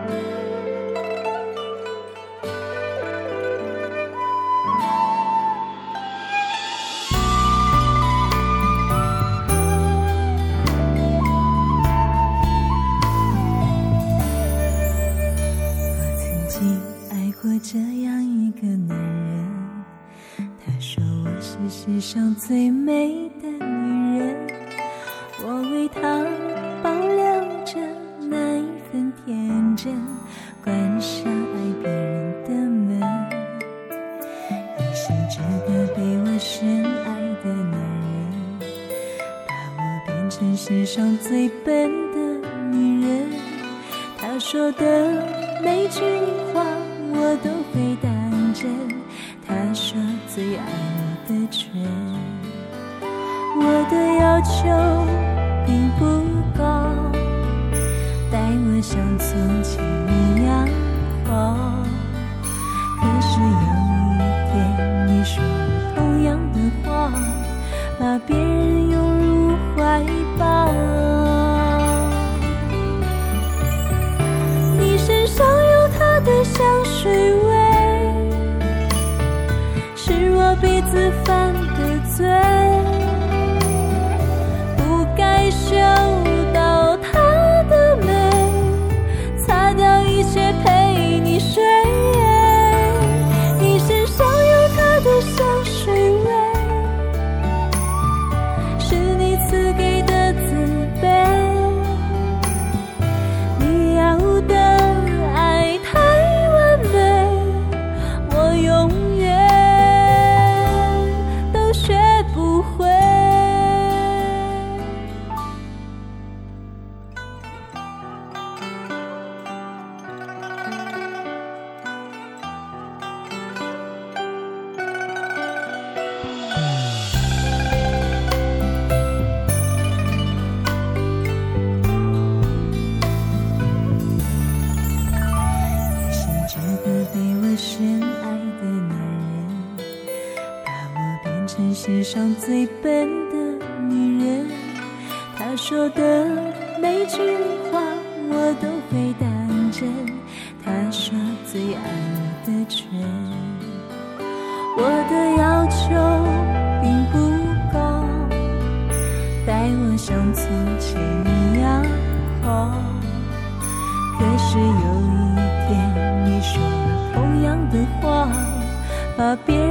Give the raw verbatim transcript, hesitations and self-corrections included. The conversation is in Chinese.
这样一个男人，他说我是世上最美的女人，我为他保留着那一份天真，关上爱别人的门。你是这个被我深爱的男人，把我变成世上最笨的女人，他说的每句话我都会当真，他说最爱我的唇。我的要求并不高，待我像从前一样好，可是有一天你说了同样的话，把别人拥入怀抱。你身上有他的香水味，是我鼻子犯的罪，不该嗅到他的美，擦掉一切陪你睡。你身上有他的香水味，是你赐给的自卑，你要的爱太完美，我永远都学不会。你是这个被我深爱的男人，把我变成世上最笨的女人，他说的每句话我都会当真，他说最爱我的唇。我的要求并不高，待我像从前一样好，可是有一天你说了同样的话，把别人